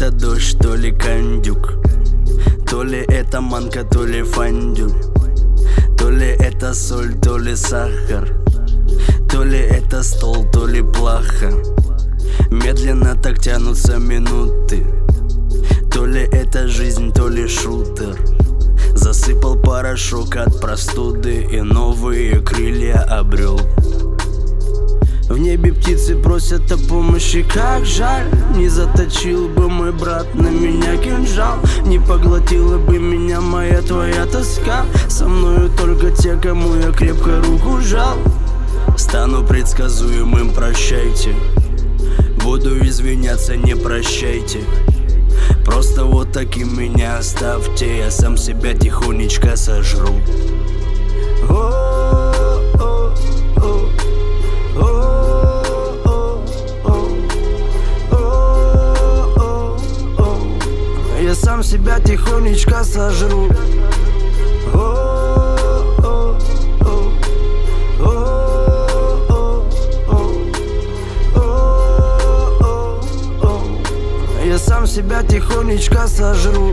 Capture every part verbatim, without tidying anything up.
это дождь, то ли кондюк, то ли это манка, то ли фондю, то ли это соль, то ли сахар, то ли это стол, то ли плаха. Медленно так тянутся минуты, то ли это жизнь, то ли шутер. Засыпал порошок от простуды и новые крылья обрел. В небе птицы просят о помощи, как жаль. Не заточил бы мой брат на меня кинжал, не поглотила бы меня моя твоя тоска. Со мною только те, кому я крепко руку жал. Стану предсказуемым, прощайте. Буду извиняться, не прощайте. Просто вот таким меня оставьте, я сам себя тихонечко сожру. Я сам себя тихонечко сожру. Я сам себя тихонечко сожру.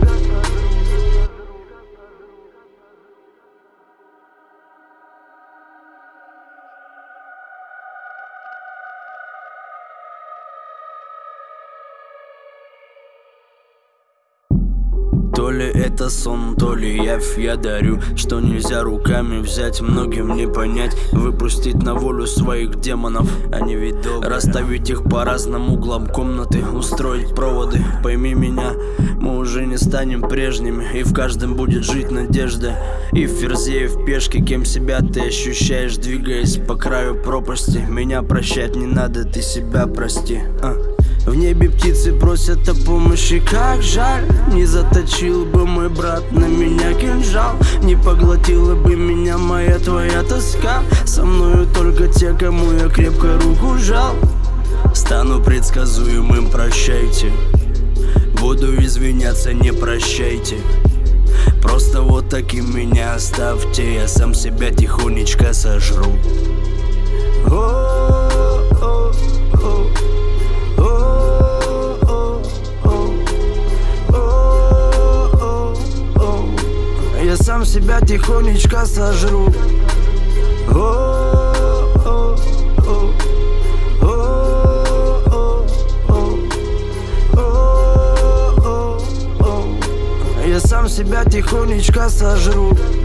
То ли это сон, то ли явь я дарю, что нельзя руками взять, многим не понять. Выпустить на волю своих демонов, они ведь добрые. Расставить их по разным углам комнаты, устроить проводы. Пойми меня, мы уже не станем прежними, и в каждом будет жить надежда. И в ферзе, и в пешке, кем себя ты ощущаешь, двигаясь по краю пропасти. Меня прощать не надо, ты себя прости. а. В небе птицы просят о помощи, как жаль. Не заточил бы мой брат на меня кинжал, не поглотила бы меня моя твоя тоска. Со мною только те, кому я крепко руку жал. Стану предсказуемым, прощайте. Буду извиняться, не прощайте. Просто вот таким меня оставьте, я сам себя тихонечко сожру. Я сам себя тихонечко сожру. Я сам себя тихонечко сожру.